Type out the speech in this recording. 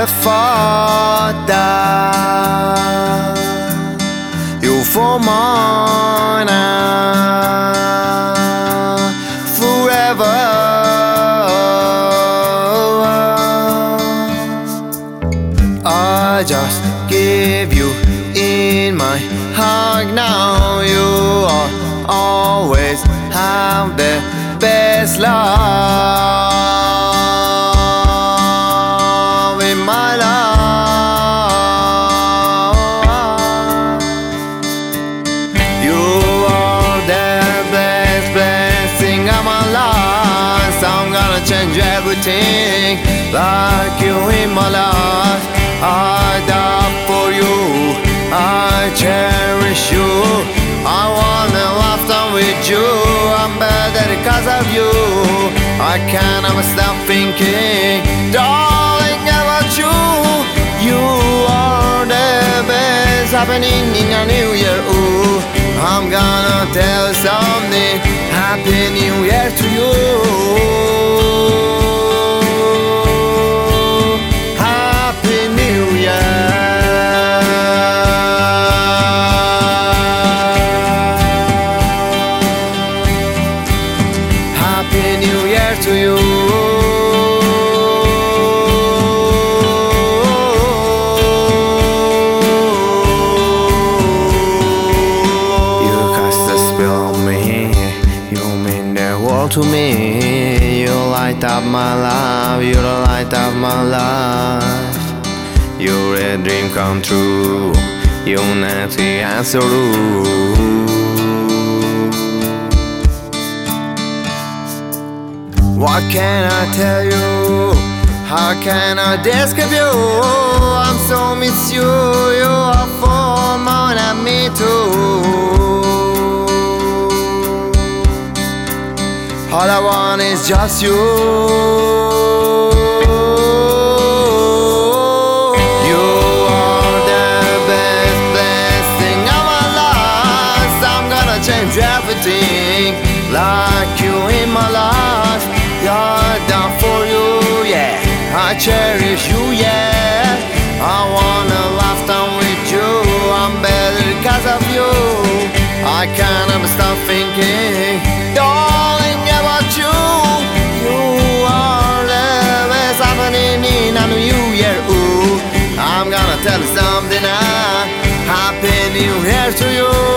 never thought that you for mine forever. I just give you in my heart now. You are always have the best love in my life. You are the best blessing of my life. So I'm gonna change everything like you in my life. I die for you, I cherish you, I wanna lifetime with you. I'm better because of you. I can't ever stop thinking, darling, about you. You are the best happening in a new year. Ooh, I'm gonna tell something. Happy New Year to you. To you. You cast a spell on me, you mean the world to me. You light up my life, you're the light of my life. You're a dream come true, you're not the answer. What can I tell you? How can I describe you? I'm so miss you. You are for more than me too. All I want is just you. You are the best blessing of my life. So I'm gonna change everything like you in my life. You're down for you, yeah. I cherish you, yeah. I wanna lifetime with you. I'm better because of you. I can't ever stop thinking, darling, about you. You are the best happening in a new year. Ooh, I'm gonna tell you something now. Happy New Year to you.